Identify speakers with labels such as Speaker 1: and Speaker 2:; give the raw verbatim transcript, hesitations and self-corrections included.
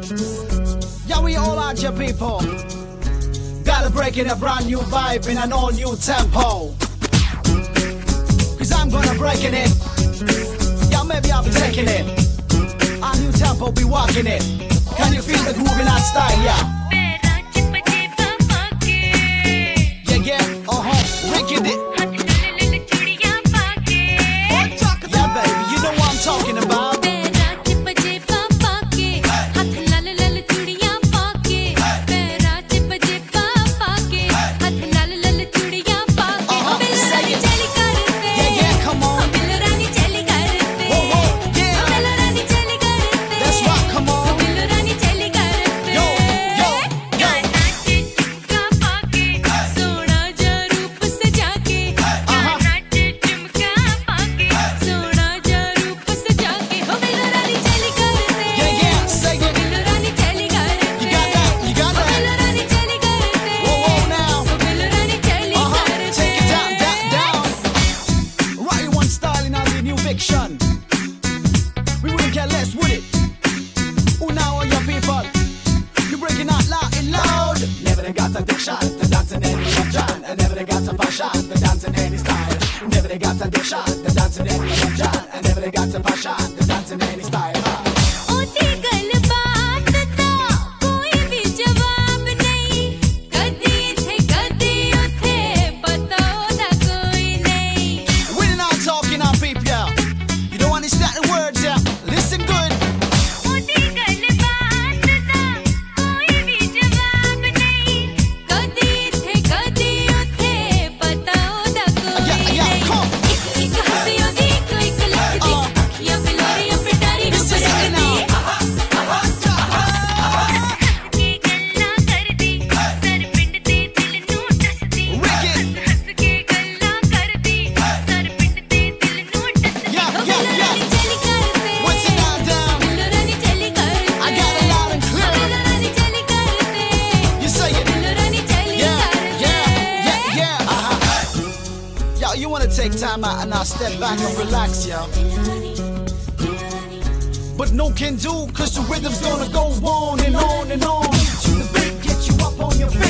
Speaker 1: Yeah, we all out here, people. Gotta break in a brand new vibe in an all new tempo. Cause I'm gonna break in it. Yeah, maybe I'll be taking it. Our new tempo, be walking it. Can you feel the groove in that style, yeah? Yeah, yeah, uh-huh, wicked it. Yeah, baby, you know what I'm talking about. We wouldn't care less, would it? Who now are your people? You breaking out loud and loud. Never they got addiction to dancing any John. And never they got a passion to dancing any style. Never they got addiction to dancing any John. And never they got a passion to dancing any style. You wanna take time out and I'll step back and relax, yo. But no can do, cause the rhythm's gonna go on and on and on. The beat get you up on your feet.